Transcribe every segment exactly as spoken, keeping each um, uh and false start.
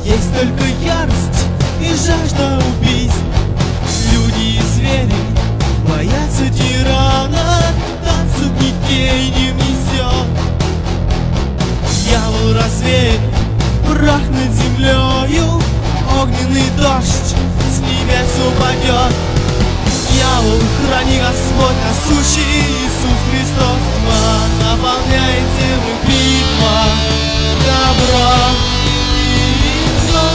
Есть только ярость и жажда убийств. Люди и звери боятся тирана, танцу гнетей не внесет. Дьявол развеет прах над землею, огненный дождь с небес упадет. Дьявол, храни Господь, насущий Иисус Христос. Тьма наполняет землю, битва добра и зла.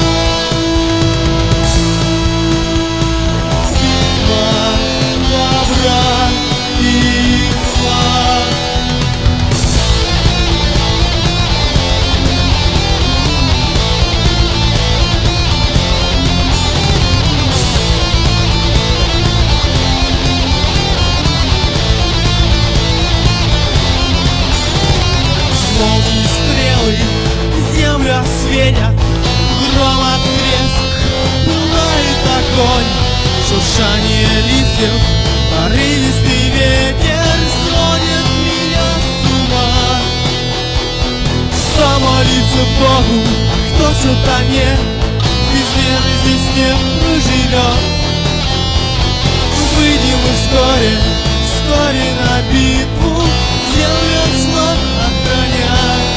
Битва добра и зла. Молнии, стрелы, землю осветят, гром от треск, пылает огонь, шуршание листьев, порывистый ветер сводит меня с ума. Кто молится Богу, кто сатане, без веры здесь не проживет. Выйдем мы вскоре, вскоре на битву, землю от зла охранять.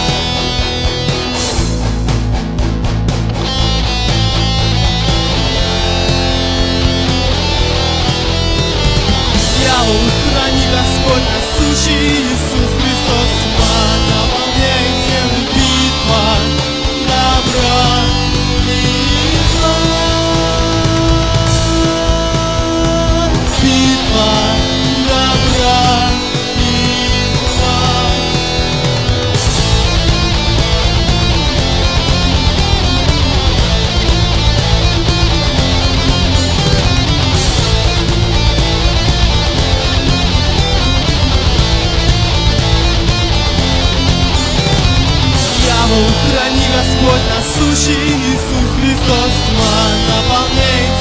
Дьявол, храни Господь, насущий Иисус Христос. Тьма наполняет землю, битва добра и зла. Битва добра и зла. Дьявол, храни Господь, насущий Иисус Христос. Тьма наполняет